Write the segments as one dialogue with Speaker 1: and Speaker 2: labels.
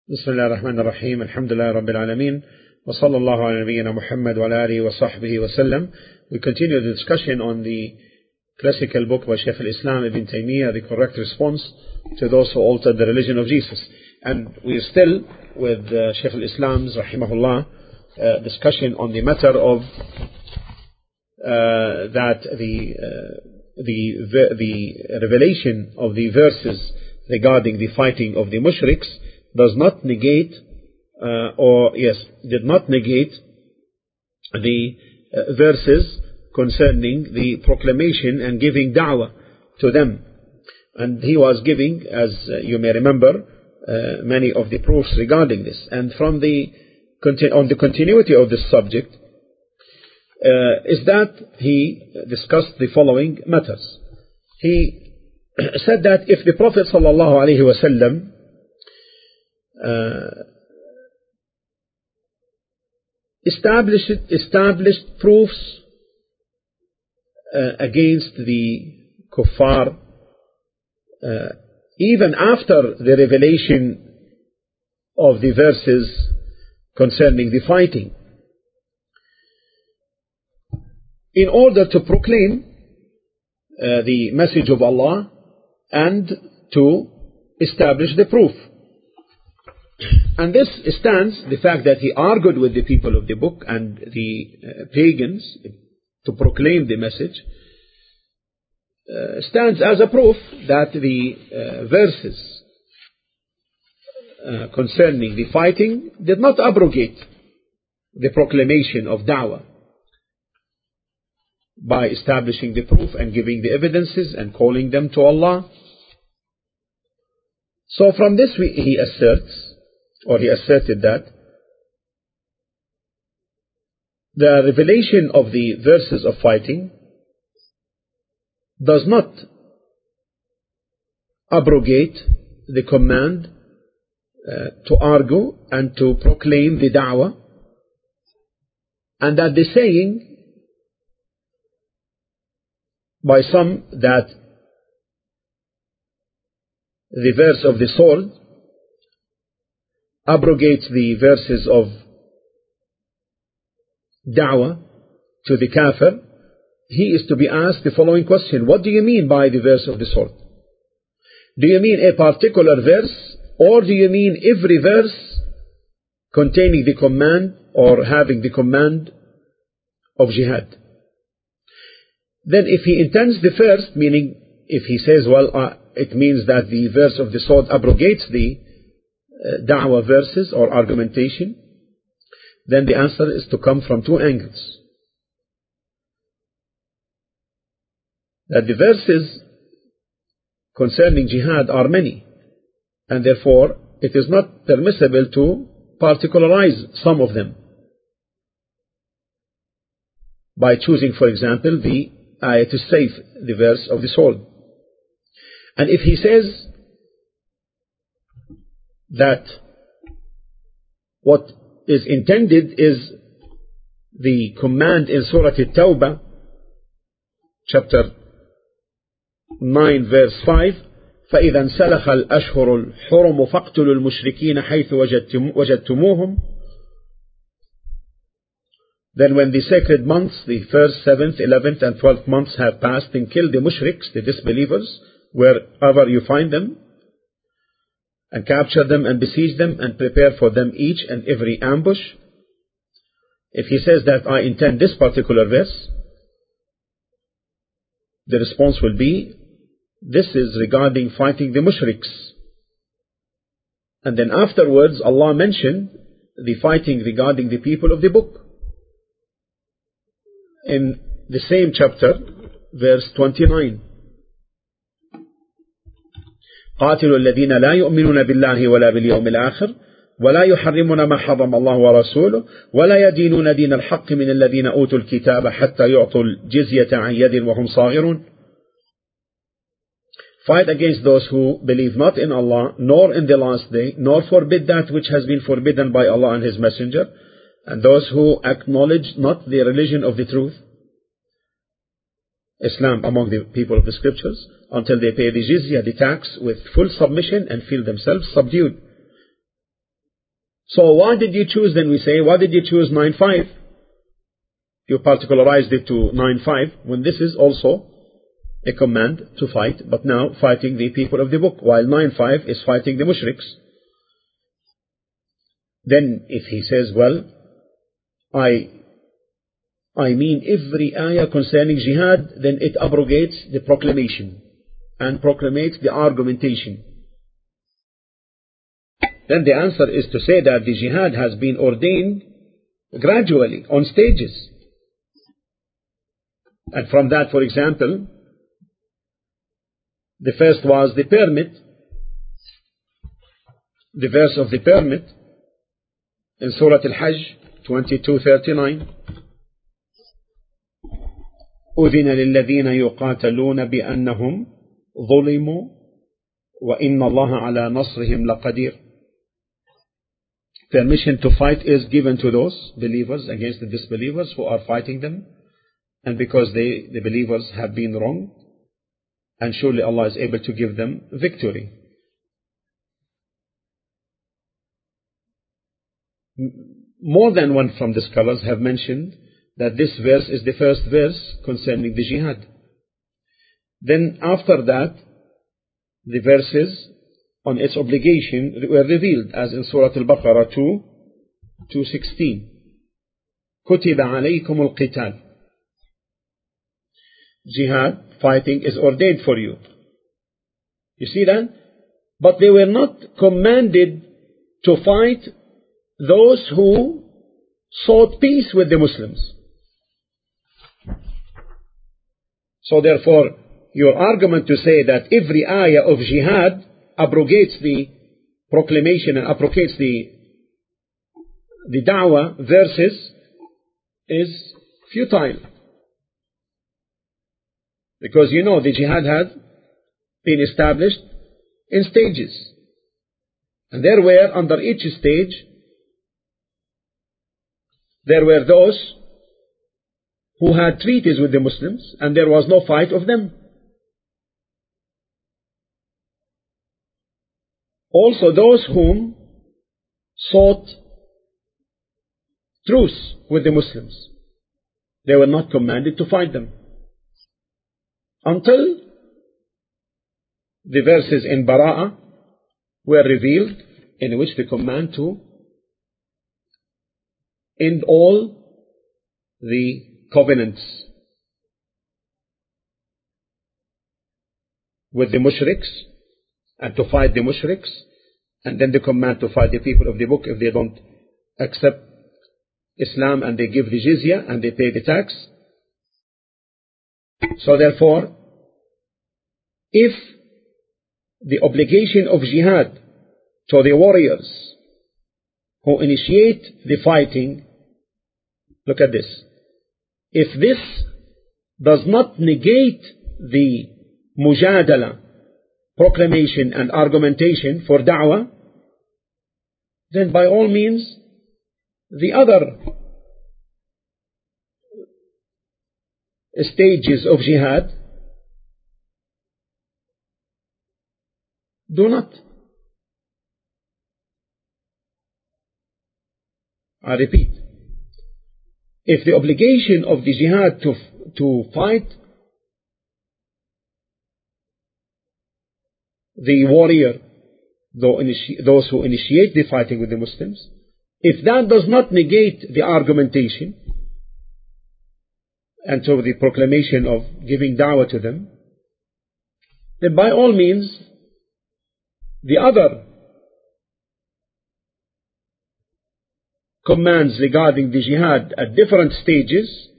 Speaker 1: بسم الله الرحمن الرحيم الحمد لله رب العالمين وصلى الله على نبينا محمد وعلى آله وصحبه وسلم. We continue the discussion on the classical book by Shaykh al-Islam Ibn Taymiyyah, The Correct Response to Those Who Altered the Religion of Jesus. And we are still with Shaykh al-Islam's rahimahullah discussion on the matter of that the revelation of the verses regarding the fighting of the mushriks does not negate did not negate the verses concerning the proclamation and giving da'wah to them. And he was giving, as you may remember, many of the proofs regarding this. And from on the continuity of this subject is that he discussed the following matters. He said that if the Prophet sallallahu alaihi wasallam established proofs against the kuffar even after the revelation of the verses concerning the fighting, in order to proclaim the message of Allah and to establish the proof. And this stands, the fact that he argued with the people of the book and the pagans to proclaim the message, stands as a proof that the verses concerning the fighting did not abrogate the proclamation of da'wah by establishing the proof and giving the evidences and calling them to Allah. So from this he asserted that the revelation of the verses of fighting does not abrogate the command to argue and to proclaim the da'wah, and that the saying by some that the verse of the sword abrogates the verses of da'wah to the kafir, he is to be asked the following question: what do you mean by the verse of the sword? Do you mean a particular verse, or do you mean every verse containing the command or having the command of jihad? Then if he intends the first, meaning if he says, it means that the verse of the sword abrogates the da'wah verses or argumentation, then the answer is to come from two angles. That the verses concerning jihad are many, and therefore it is not permissible to particularize some of them by choosing, for example, the ayat as-sayf, the verse of the sword. And if he says that what is intended is the command in Surah At-Tawbah, chapter 9, verse 5, فَإِذَا انْسَلَخَ الْأَشْهُرُ الْحُرُمُ فَاقْتُلُوا الْمُشْرِكِينَ حَيْثُ وَجَدْتُمُوهُمْ. Then when the sacred months, the 1st, 7th, 11th and 12th months have passed, then kill the mushriks, the disbelievers, wherever you find them, and capture them and besiege them and prepare for them each and every ambush. If he says that I intend this particular verse, the response will be, this is regarding fighting the mushriks. And then afterwards Allah mentioned the fighting regarding the people of the book in the same chapter, verse 29. قاتلوا الذين لا يؤمنون بالله ولا باليوم الآخر ولا يحرمون ما حرم الله ورسوله ولا يدينون دين الحق من الذين أوتوا الكتاب حتى يعطوا الجزية عن يد وهم صاغرون. Fight against those who believe not in Allah nor in the last day, nor forbid that which has been forbidden by Allah and His Messenger, and those who acknowledge not the religion of the truth, Islam, among the people of the scriptures, until they pay the jizya, the tax, with full submission and feel themselves subdued. So why did you choose, then we say, why did you choose 9-5? You particularized it to 9-5 when this is also a command to fight, but now fighting the people of the book, while 9-5 is fighting the mushriks. Then if he says, well, I mean every ayah concerning jihad, then it abrogates the proclamation and proclamates the argumentation. Then the answer is to say that the jihad has been ordained gradually on stages. And from that, for example, the first was the permit, the verse of the permit in Surah Al-Hajj 22:39. أذن للذين يقاتلون بأنهم ظلموا وإن الله على نصرهم لقدير. Permission to fight is given to those believers against the disbelievers who are fighting them, and because the believers have been wrong, and surely Allah is able to give them victory. More than one from the scholars have mentioned that this verse is the first verse concerning the jihad. Then after that, the verses on its obligation were revealed, as in Surah Al-Baqarah 2:16. كُتِبَ عَلَيْكُمُ الْقِتَالِ. Jihad, fighting, is ordained for you. You see that? But they were not commanded to fight those who sought peace with the Muslims. So therefore, your argument to say that every ayah of jihad abrogates the proclamation and abrogates the da'wah verses is futile. Because you know the jihad had been established in stages. And there were, under each stage, there were those who had treaties with the Muslims, and there was no fight of them. Also those whom sought truce with the Muslims, they were not commanded to fight them. Until the verses in Bara'ah were revealed, in which the command to end all the covenants with the mushriks and to fight the mushriks, and then the command to fight the people of the book if they don't accept Islam and they give the jizya and they pay the tax. So therefore, if the obligation of jihad to the warriors who initiate the fighting, look at this, if this does not negate the mujadala, proclamation and argumentation for da'wah, then by all means the other stages of jihad do not. I repeat, if the obligation of the jihad to fight the warrior, those who initiate the fighting with the Muslims, if that does not negate the argumentation and to the proclamation of giving da'wah to them, then by all means the other commands regarding the jihad at different stages,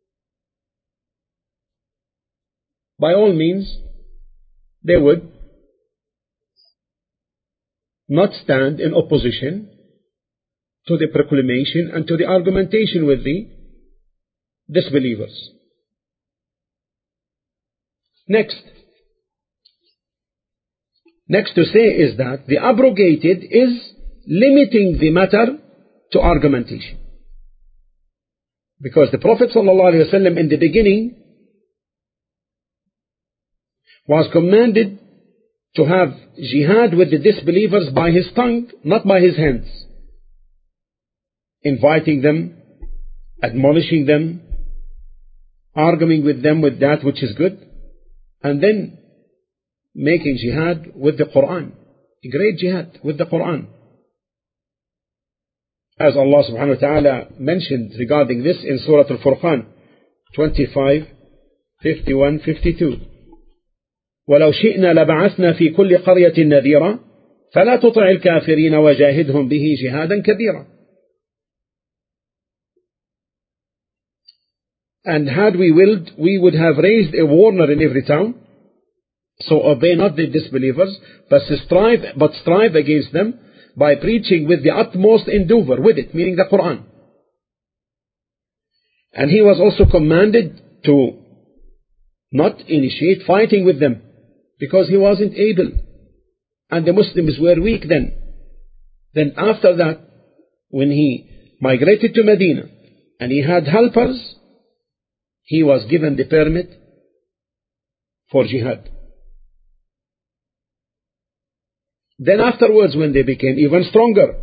Speaker 1: by all means they would not stand in opposition to the proclamation and to the argumentation with the disbelievers. Next to say is that the abrogated is limiting the matter to argumentation. Because the Prophet ﷺ in the beginning was commanded to have jihad with the disbelievers by his tongue, not by his hands. inviting them, admonishing them, arguing with them with that which is good, and then making jihad with the Quran, a great jihad with the Quran. As Allah subhanahu wa ta'ala mentioned regarding this in Surah Al-Furqan 25, 51, 52. وَلَوْ شِئْنَا لَبَعَثْنَا فِي كُلِّ قَرْيَةٍ نَذِيرًا فَلَا تُطِعِ الْكَافِرِينَ وَجَاهِدْهُمْ بِهِ جِهَادًا كَبِيرًا. And had we willed, we would have raised a warner in every town. So obey not the disbelievers, but strive against them by preaching with the utmost endeavor with it, meaning the Quran. And he was also commanded to not initiate fighting with them, because he wasn't able, and the Muslims were weak then. Then after that, when he migrated to Medina and he had helpers, he was given the permit for jihad. Then afterwards, when they became even stronger,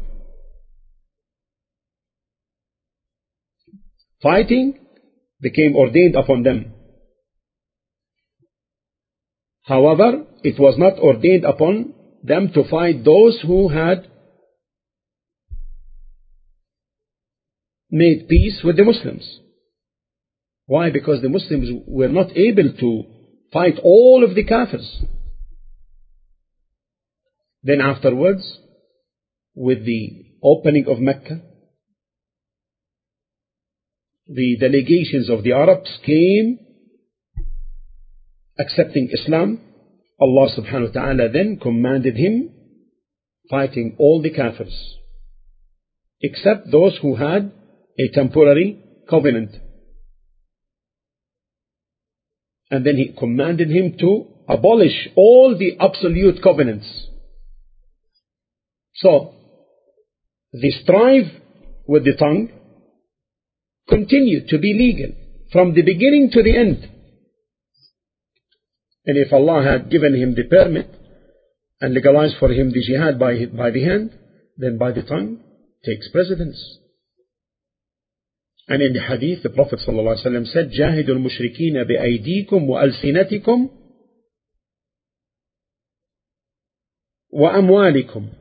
Speaker 1: fighting became ordained upon them. However, it was not ordained upon them to fight those who had made peace with the Muslims. Why? Because the Muslims were not able to fight all of the Kafirs. Then afterwards, with the opening of Mecca, the delegations of the Arabs came accepting Islam. Allah subhanahu wa ta'ala then commanded him fighting all the Kafirs, except those who had a temporary covenant. And then he commanded him to abolish all the absolute covenants. So, the strife with the tongue continued to be legal from the beginning to the end. And if Allah had given him the permit and legalized for him the jihad by the hand, then by the tongue takes precedence. And in the hadith, the Prophet ﷺ said, جاهدوا المشركين بأيديكم وألسنتكم وأموالكم.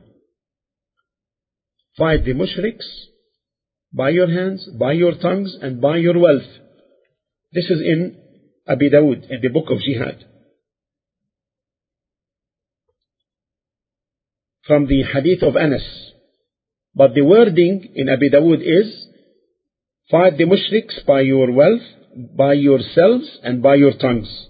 Speaker 1: Fight the mushriks by your hands, by your tongues, and by your wealth. This is in Abi Dawud, in the book of Jihad. From the hadith of Anas. But the wording in Abi Dawud is, fight the mushriks by your wealth, by yourselves, and by your tongues.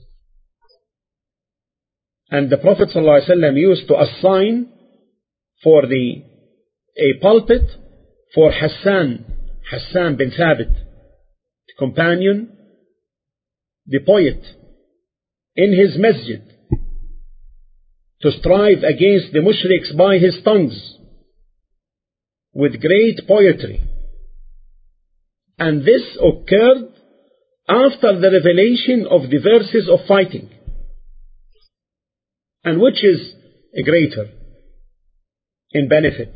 Speaker 1: And the Prophet ﷺ used to assign for a pulpit for Hassan bin Thabit, the companion, the poet, in his masjid, to strive against the mushriks by his tongues with great poetry. And this occurred after the revelation of the verses of fighting. And which is a greater in benefit?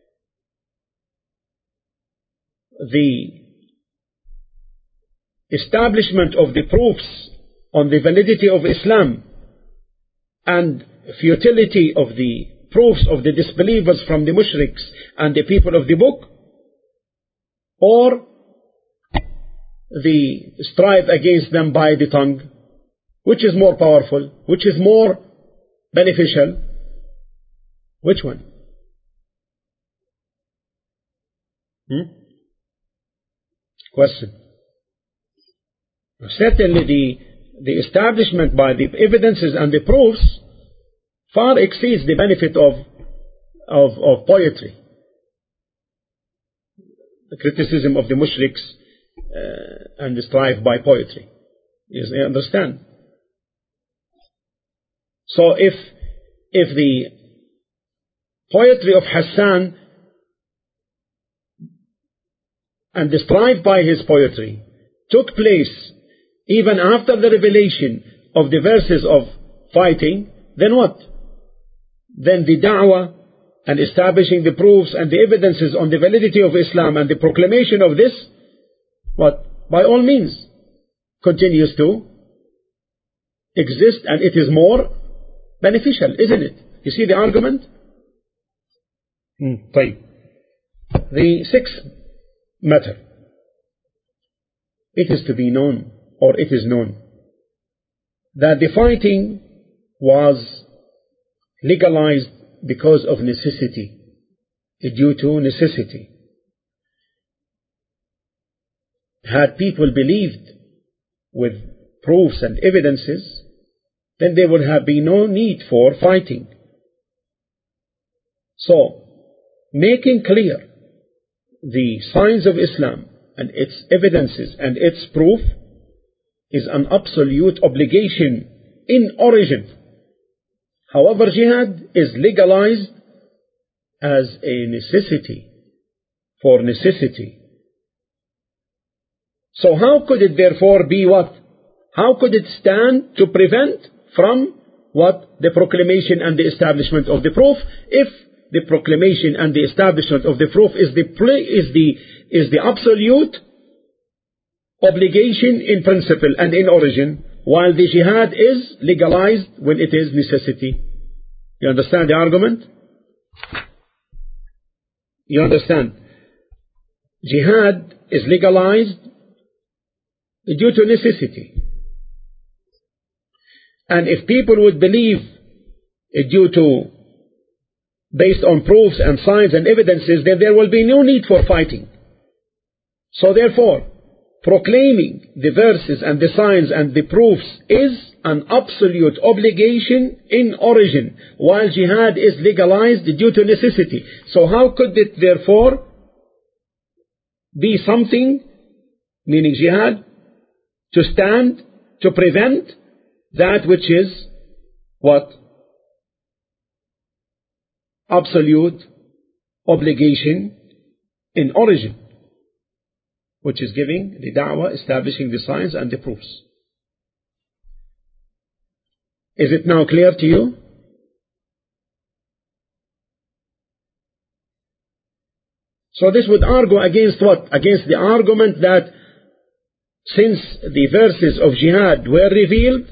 Speaker 1: The establishment of the proofs on the validity of Islam and futility of the proofs of the disbelievers from the mushriks and the people of the book, or the strive against them by the tongue? Which is more powerful? Which is more beneficial? Which one? Question. Certainly the establishment by the evidences and the proofs far exceeds the benefit of poetry. The criticism of the mushriks and the strife by poetry. Yes, I understand. So if the poetry of Hassan and the strife by his poetry took place even after the revelation of the verses of fighting, then what? Then the da'wah and establishing the proofs and the evidences on the validity of Islam and the proclamation of this, by all means continues to exist, and it is more beneficial, isn't it? You see the argument? طيب. The sixth matter, it is to be known, or it is known, that the fighting was legalized because of necessity, due to necessity. Had people believed with proofs and evidences, then there would have been no need for fighting. So, making clear the signs of Islam and its evidences and its proof is an absolute obligation in origin. However, jihad is legalized as a necessity, for necessity. So how could it therefore be what? How could it stand to prevent from what? The proclamation and the establishment of the proof, if the proclamation and the establishment of the proof is the absolute obligation in principle and in origin, while the jihad is legalized when it is necessity. You understand the argument? You understand? Jihad is legalized due to necessity. And if people would believe based on proofs and signs and evidences, then there will be no need for fighting. So therefore, proclaiming the verses and the signs and the proofs is an absolute obligation in origin, while jihad is legalized due to necessity. So how could it therefore be something, meaning jihad, to stand to prevent that which is what? Absolute obligation in origin, which is giving the da'wah, establishing the signs and the proofs. Is it now clear to you? So this would argue against what? Against the argument that since the verses of jihad were revealed,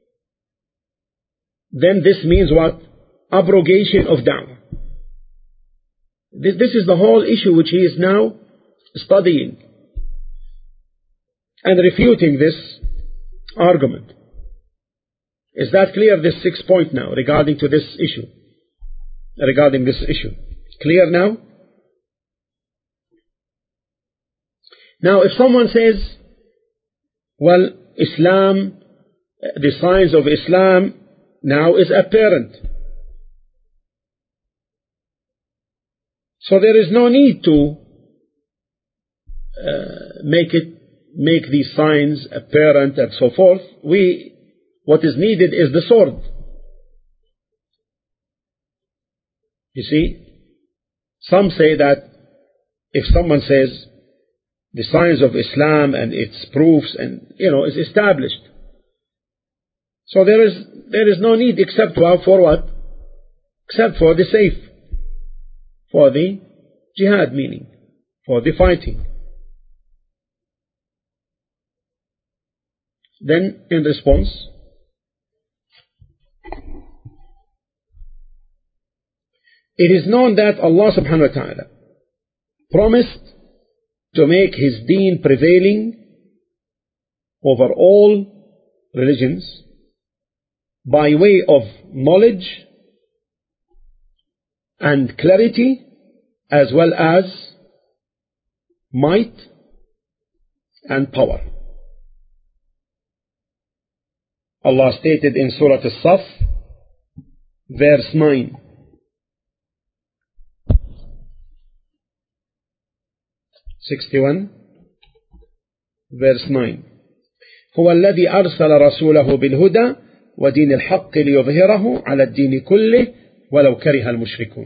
Speaker 1: then this means what? Abrogation of da'wah. This is the whole issue which he is now studying and refuting this argument. Is that clear, this 6th point now, regarding this issue? Clear now? Now, if someone says, well, Islam, the signs of Islam now is apparent, so there is no need to make these signs apparent and so forth. What is needed is the sword. You see, some say that if someone says the signs of Islam and its proofs and is established, so there is no need except for what? Except for the safe, for the jihad, meaning for the fighting. Then in response, it is known that Allah subhanahu wa ta'ala promised to make His deen prevailing over all religions by way of knowledge and clarity, as well as might and power. Allah stated in Surah As-Saff, verse 9, 61, verse 9, هو الذي أرسل رسوله بالهدى ودين الحق ليظهره على الدين كله ولو كره المشركون.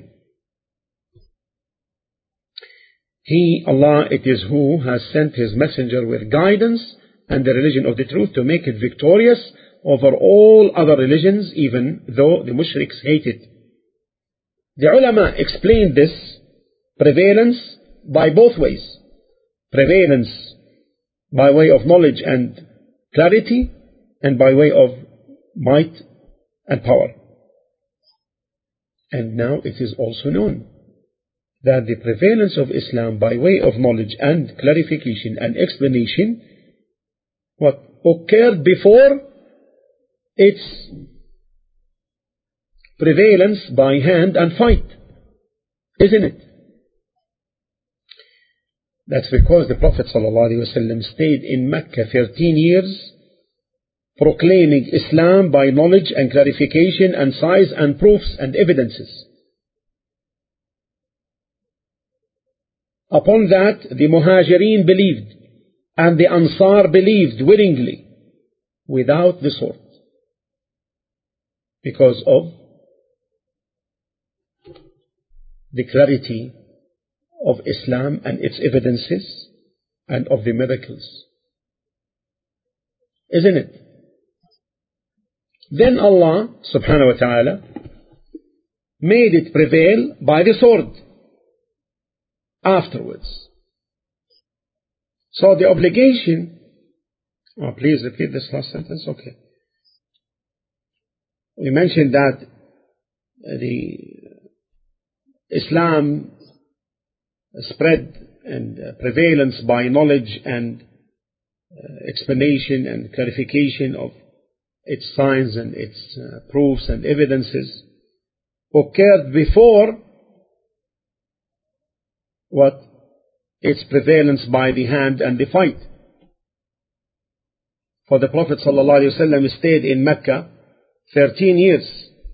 Speaker 1: He, Allah, it is who has sent His messenger with guidance and the religion of the truth to make it victorious over all other religions, even though the mushriks hate it. The ulama explained this prevalence by both ways. Prevalence by way of knowledge and clarity, and by way of might and power. And now it is also known that the prevalence of Islam by way of knowledge and clarification and explanation what occurred before its prevalence by hand and fight, isn't it? That's because the Prophet ﷺ stayed in Mecca 13 years proclaiming Islam by knowledge and clarification and signs and proofs and evidences. Upon that, the Muhajirin believed and the Ansar believed willingly without the sword, because of the clarity of Islam and its evidences and of the miracles, isn't it? Then Allah subhanahu wa ta'ala made it prevail by the sword afterwards. So the obligation, please repeat this last sentence. Okay. We mentioned that the Islam spread and prevalence by knowledge and explanation and clarification of its signs and its proofs and evidences occurred before what? Its prevalence by the hand and the fight. For the Prophet ﷺ stayed in Mecca 13 years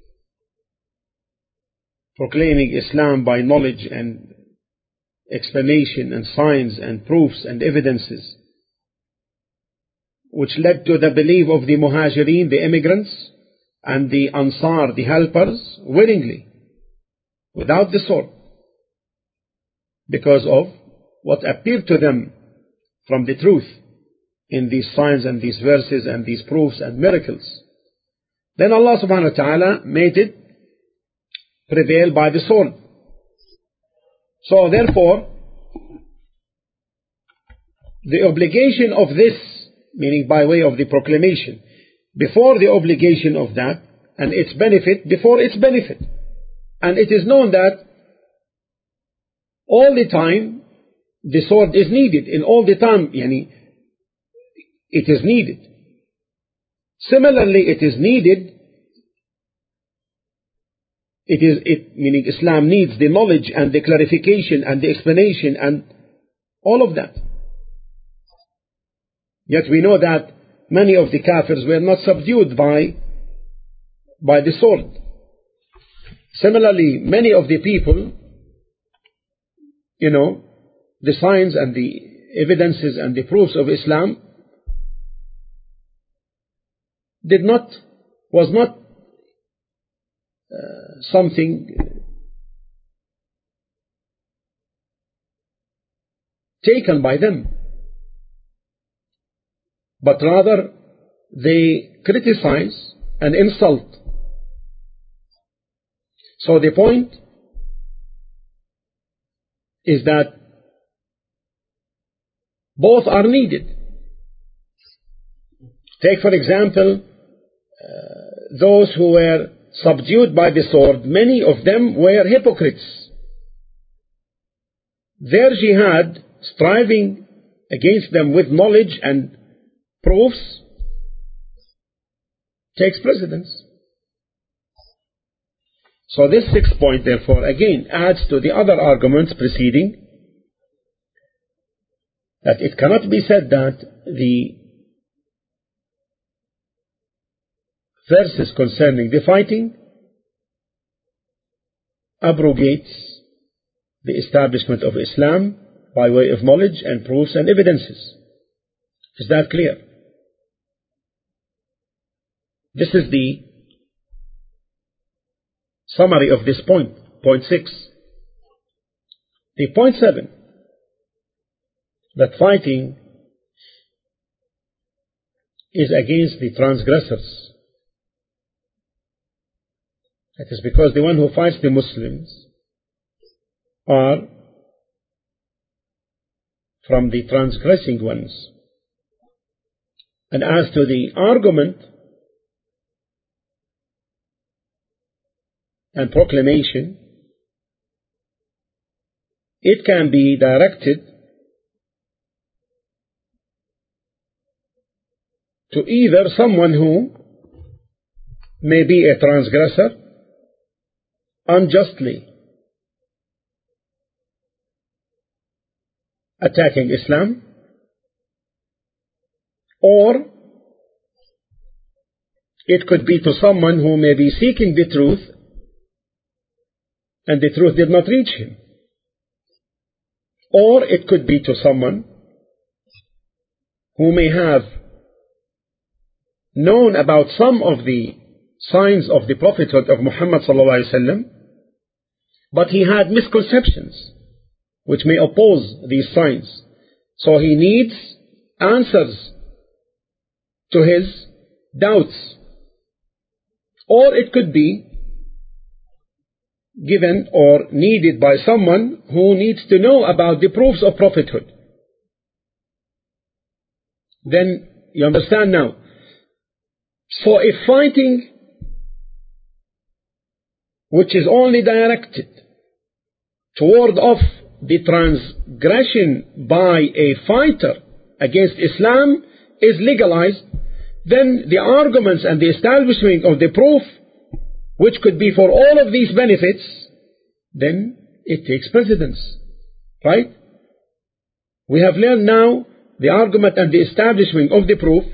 Speaker 1: proclaiming Islam by knowledge and explanation and signs and proofs and evidences, which led to the belief of the Muhajirin, the immigrants, and the Ansar, the helpers, willingly, without the sword, because of what appeared to them from the truth in these signs and these verses and these proofs and miracles. Then Allah subhanahu wa ta'ala made it prevail by the sword. So therefore, the obligation of this, meaning by way of the proclamation, before the obligation of that, and its benefit before its benefit. And it is known that all the time the sword is needed, in all the time, it is needed. Similarly, it is needed, meaning Islam needs the knowledge and the clarification and the explanation and all of that. Yet we know that many of the kafirs were not subdued by the sword. Similarly, many of the people, the signs and the evidences and the proofs of Islam was not something taken by them, but rather they criticize and insult. So the point is that both are needed. Take for example those who were subdued by the sword. Many of them were hypocrites. Their jihad, striving against them with knowledge and proofs, takes precedence. So this sixth point, therefore, again adds to the other arguments preceding, that it cannot be said that the verses concerning the fighting abrogates the establishment of Islam by way of knowledge and proofs and evidences. Is that clear? This is the summary of this point, point 6. The point 7, that fighting is against the transgressors. That is because the one who fights the Muslims are from the transgressing ones. And as to the argument and proclamation, it can be directed to either someone who may be a transgressor unjustly attacking Islam, or it could be to someone who may be seeking the truth and the truth did not reach him, or it could be to someone who may have known about some of the signs of the prophethood of Muhammad sallallahu alaihi wasallam, but he had misconceptions which may oppose these signs. So he needs answers to his doubts. Or it could be given or needed by someone who needs to know about the proofs of prophethood. Then you understand now. So if fighting which is only directed to ward off the transgression by a fighter against Islam is legalized, then the arguments and the establishment of the proof, which could be for all of these benefits, then it takes precedence. Right? We have learned now the argument and the establishment of the proof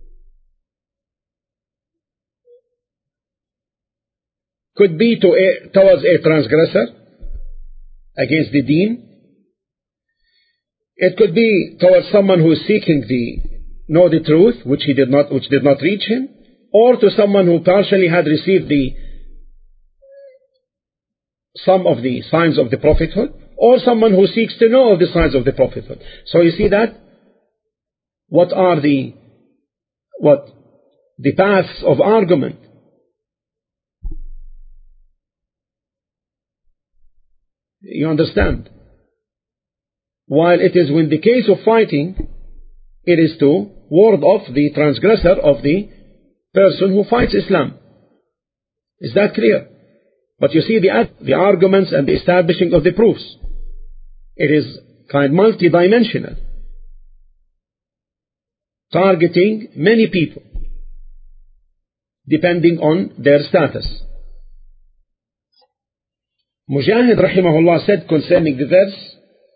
Speaker 1: could be towards a transgressor against the deen. It could be towards someone who is seeking to know the truth, which did not reach him, or to someone who partially had received some of the signs of the prophethood, or someone who seeks to know of the signs of the prophethood. So you see that what are the paths of argument. You understand? While it is in the case of fighting, it is to ward off the transgressor of the person who fights Islam. Is that clear? But you see the arguments and the establishing of the proofs. It is kind of multidimensional, targeting many people depending on their status. Mujahid rahimahullah said concerning the verse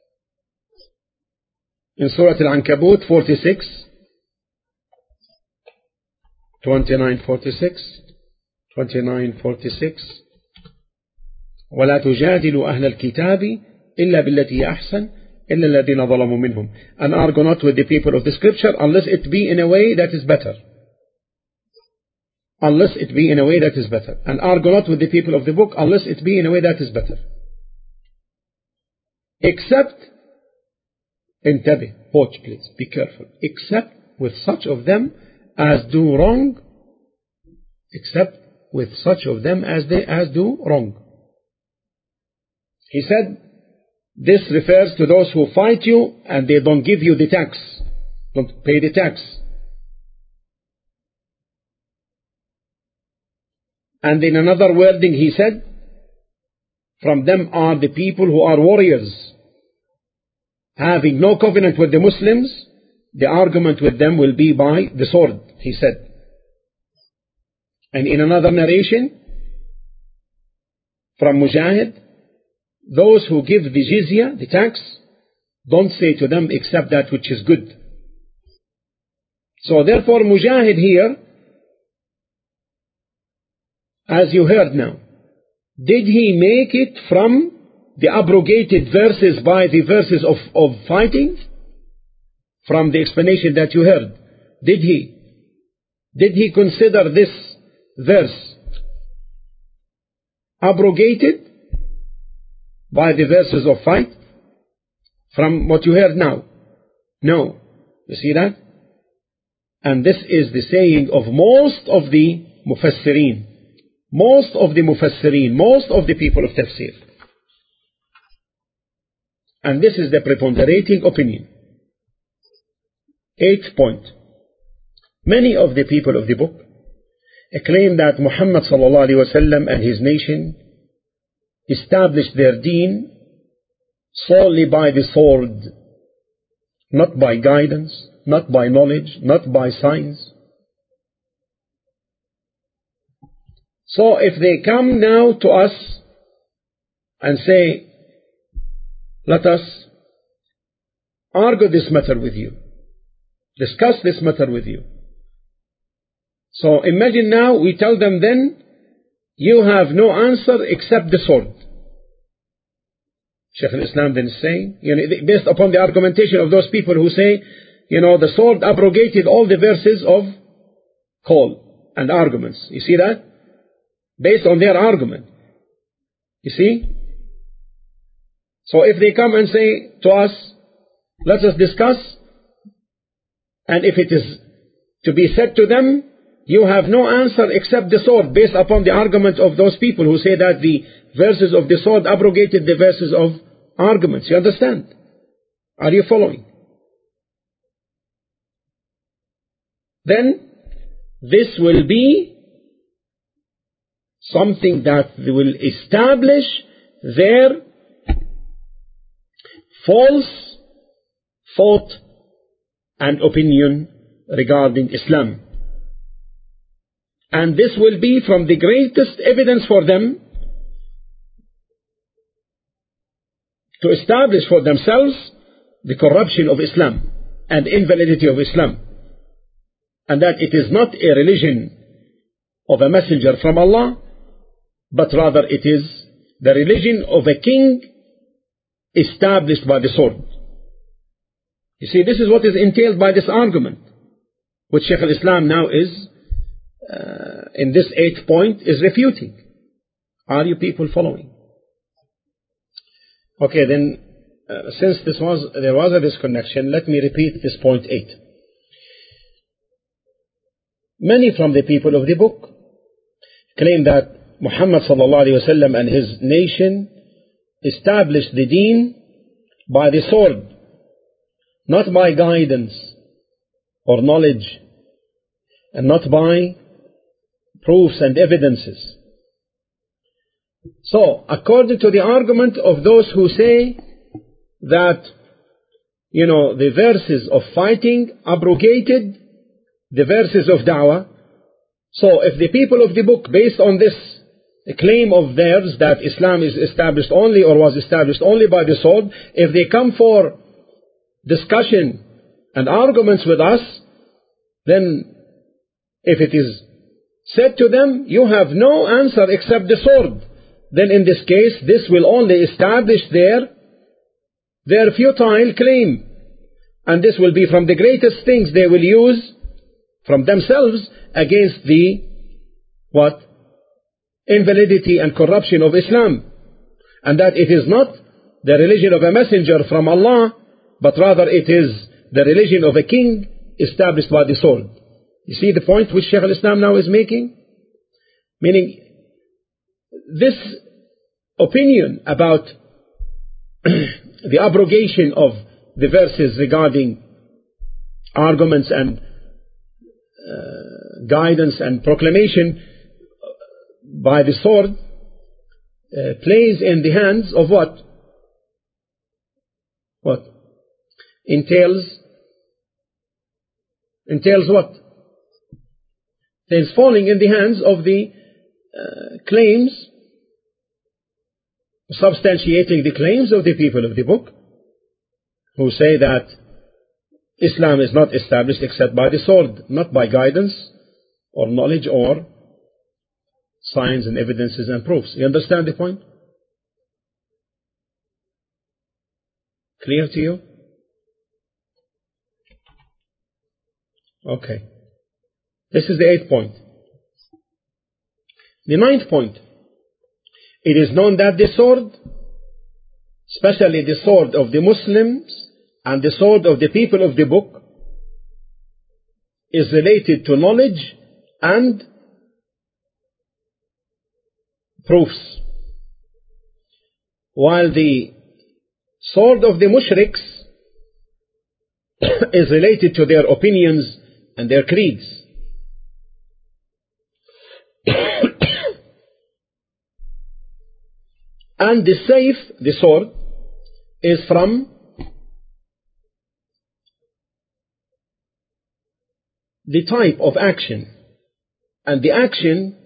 Speaker 1: in Surah Al-Ankabut 46, 29:46, وَلَا تُجَادِلُوا أَهْلَ الْكِتَابِ إِلَّا بِالَّتِي أَحْسَنُ إِلَّا الَّذِينَ ظَلَمُوا مِنْهُمْ, and argue not with the people of the scripture unless it be in a way that is better. Unless it be in a way that is better. And argue not with the people of the book unless it be in a way that is better. Except, intabih, watch please, be careful. Except with such of them as do wrong. Except with such of them as do wrong. He said, this refers to those who fight you and they don't give you the tax. Don't pay the tax. And in another wording he said, from them are the people who are warriors, having no covenant with the Muslims. The argument with them will be by the sword, he said. And in another narration from Mujahid, those who give the jizya, the tax, don't say to them except that which is good. So therefore Mujahid here, as you heard now, did he make it from the abrogated verses by the verses of fighting? From the explanation that you heard, did he consider this verse abrogated by the verses of fight from what you heard now? No. You see that? And this is the saying of most of the mufassirin. most of the Mufassirin, most of the people of Tafsir. And this is the preponderating opinion. 8th point. Many of the people of the book claim that Muhammad sallallahu alaihi wasallam and his nation established their deen solely by the sword, not by guidance, not by knowledge, not by science. So if they come now to us and say, let us argue this matter with you, discuss this matter with you. So imagine now we tell them then, you have no answer except the sword. Shaykh al-Islam then is saying, based upon the argumentation of those people who say, the sword abrogated all the verses of call and arguments. You see that? Based on their argument. You see? So if they come and say to us, let us discuss, and if it is to be said to them, you have no answer except the sword, based upon the argument of those people who say that the verses of the sword abrogated the verses of arguments. You understand? Are you following? Then this will be something that will establish their false thought and opinion regarding Islam. And this will be from the greatest evidence for them to establish for themselves the corruption of Islam and invalidity of Islam, and that it is not a religion of a messenger from Allah, but rather it is the religion of a king established by the sword. You see, this is what is entailed by this argument, which Shaykh al-Islam now is, in this 8th point, is refuting. Are you people following? Okay, then, since there was a disconnection, let me repeat this point 8. Many from the people of the book claim that Muhammad sallallahu alaihi wasallam and his nation established the deen by the sword, not by guidance or knowledge, and not by proofs and evidences. So, according to the argument of those who say that, the verses of fighting abrogated the verses of da'wah, so if the people of the book, based on this claim of theirs that Islam is established only or was established only by the sword, if they come for discussion and arguments with us, then if it is said to them, you have no answer except the sword, then in this case, this will only establish their futile claim. And this will be from the greatest things they will use from themselves against the, invalidity and corruption of Islam. And that it is not the religion of a messenger from Allah, but rather it is the religion of a king established by the sword. You see the point which Shaykh al-Islam now is making? Meaning, this opinion about the abrogation of the verses regarding arguments and guidance and proclamation by the sword plays in the hands of what? Entails what? Entails falling in the hands of the claims, substantiating the claims of the people of the book, who say that Islam is not established except by the sword, not by guidance or knowledge or signs and evidences and proofs. You understand the point? Clear to you? Okay. This is the 8th point. The 9th point. It is known that the sword, especially the sword of the Muslims and the sword of the people of the book, is related to knowledge and proofs, while the sword of the mushriks is related to their opinions and their creeds. And the sayf, the sword, is from the type of action, and the action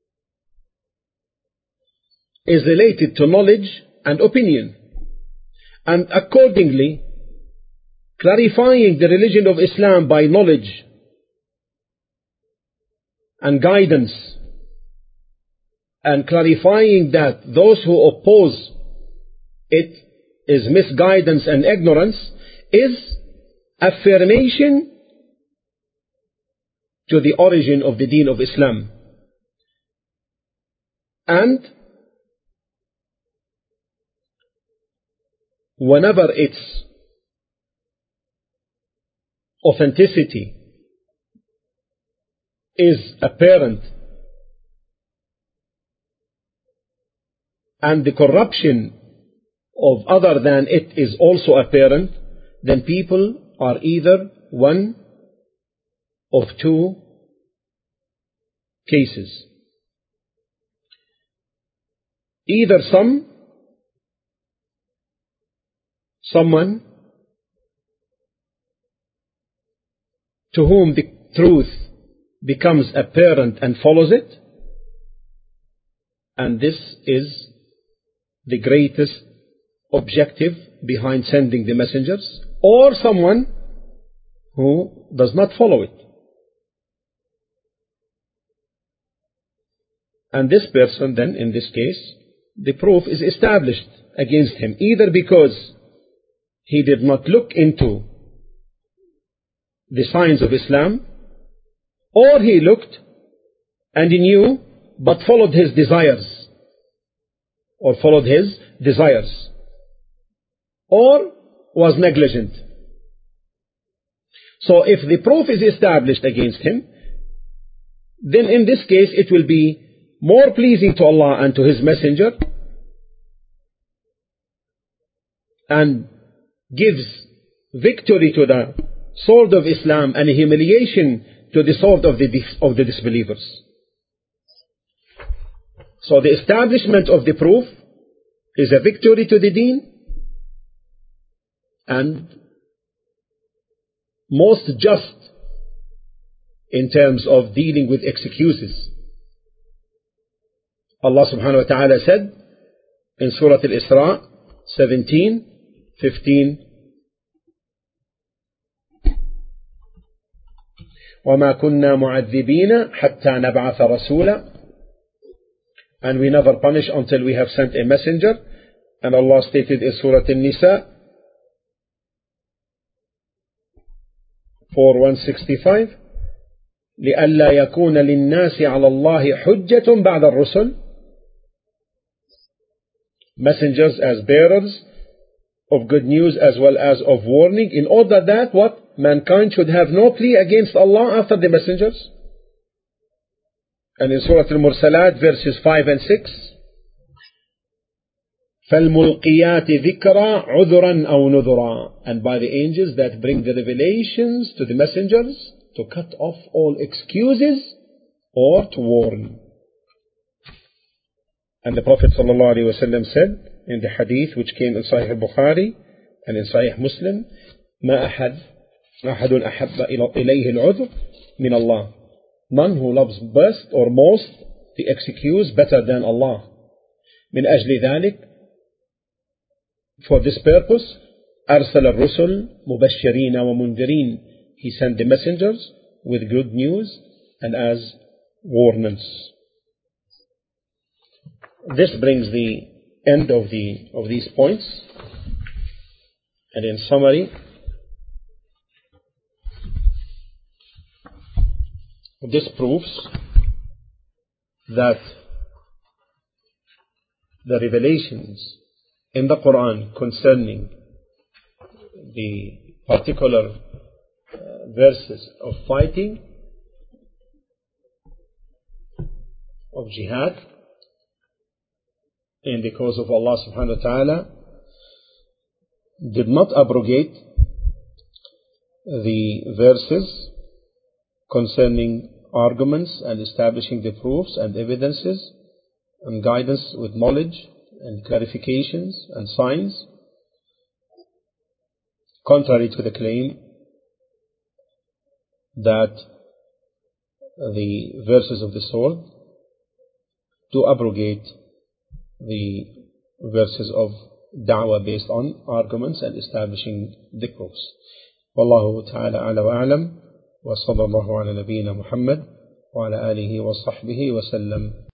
Speaker 1: is related to knowledge and opinion, and accordingly clarifying the religion of Islam by knowledge and guidance, and clarifying that those who oppose it is misguidance and ignorance, is affirmation to the origin of the deen of Islam. And whenever its authenticity is apparent and the corruption of other than it is also apparent, then people are either one of two cases. Either someone to whom the truth becomes apparent and follows it, and this is the greatest objective behind sending the messengers, or someone who does not follow it. And this person then, in this case, the proof is established against him, either because he did not look into the signs of Islam, or he looked and he knew but followed his desires, or was negligent. So if the proof is established against him, then in this case it will be more pleasing to Allah and to His Messenger, and gives victory to the sword of Islam and humiliation to the sword of the disbelievers. So the establishment of the proof is a victory to the deen, and most just in terms of dealing with excuses. Allah subhanahu wa ta'ala said in Surah Al-Isra 17:15, وَمَا كُنَّا مُعَذِّبِينَ حَتَّى نَبْعَثَ رَسُولًا, and we never punish until we have sent a messenger. And Allah stated in Surah An-Nisa 4:165, لِأَلَّا يَكُونَ لِلنَّاسِ عَلَى اللَّهِ حُجَّةٌ بَعْدَ الرُّسُلِ, messengers as bearers of good news as well as of warning, in order that what? Mankind should have no plea against Allah after the messengers. And in Surah Al-Mursalat verses 5 and 6, فَالْمُلْقِيَاتِ ذِكْرًا عُذْرًا أَوْ نُذُرًا, and by the angels that bring the revelations to the messengers to cut off all excuses or to warn. And the Prophet ﷺ said in the hadith which came in Sahih al-Bukhari and in Sahih Muslim, ما أحد أحب إليه العذر من الله, none who loves best or most the excuse better than Allah. من أجل ذلك, for this purpose, أرسل الرسل مبشرين ومنذرين, He sent the messengers with good news and as warnings. This brings the end of these points, and in summary, this proves that the revelations in the Quran concerning the particular verses of fighting, of jihad, in the cause of Allah subhanahu wa ta'ala did not abrogate the verses concerning arguments and establishing the proofs and evidences and guidance with knowledge and clarifications and signs, contrary to the claim that the verses of the sword to abrogate the verses of da'wah based on arguments and establishing the proofs. Wallahu ta'ala a'la wa a'lam wa sallallahu ala nabiyyina Muhammad wa ala alihi wa sahbihi wa sallam.